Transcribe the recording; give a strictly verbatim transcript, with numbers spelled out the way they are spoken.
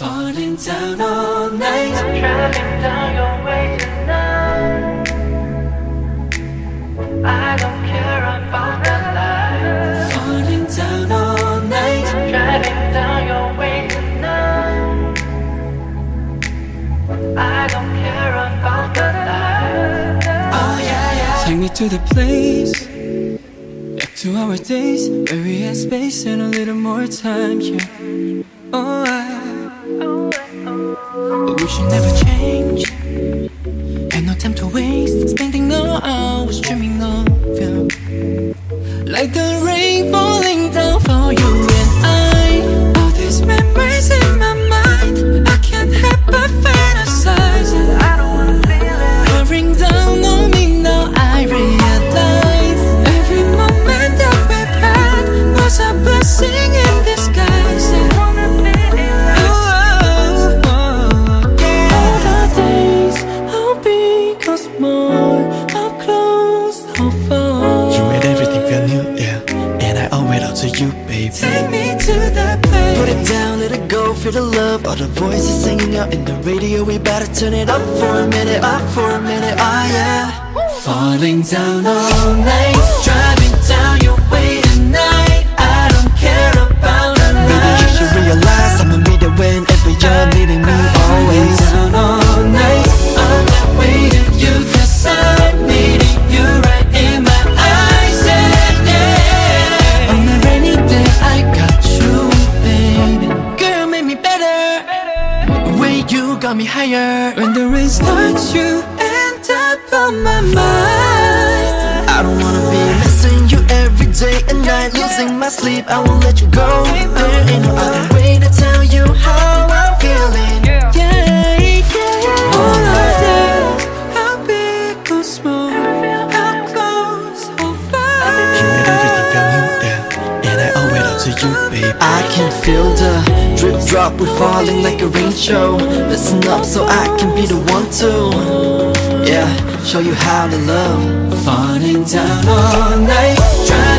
Falling down all night, I'm traveling down your way tonight. I don't care about the lights. falling down all night. I'm traveling down your way tonight. I don't care about the lights. Oh yeah, yeah. Take me to the place, back to our days, where we had space and a little more time, yeah. Oh, I, but we should never change. Had no time to waste, spending no hours dreaming of you. Like the rain falling down for you and I. All these memories in my mind, I can't help but fantasize. I don't wanna feel it. Pouring down on me now, I realize every moment that we've had was a blessing in disguise. I wanna feel it. Oh, oh, yeah. All the days, how big or small, how close, how far. You made everything feel new, yeah. And I owe it all to you, baby. Take me to that place. Put it down, let it go, feel the love. All the voices singing out in the radio. We better turn it up for a minute, up for a minute, ah yeah. Falling down all night, driving down your way tonight. I don't care about a Baby, you night. should realize I'ma be there whenever you're needing me, always. Down all night, I'm not waiting you, cause I'm meeting you right in my eyes, yeah, yeah. On a rainy day, I got you, baby. Girl, make me better. The way you got me higher. When the rain starts, you end up on my mind. I don't wanna be missing you every day and night. Losing my sleep, I won't let you go. There ain't no other way to tell you how I'm feeling. Yeah, yeah. All of that, how big or small, how close, how far. You made everything feel new, yeah. And I owe it all to you, babe. I can feel the drip drop, we're falling like a rain show. Listen up so I can be the one to, yeah, show you how to love. Falling down all night,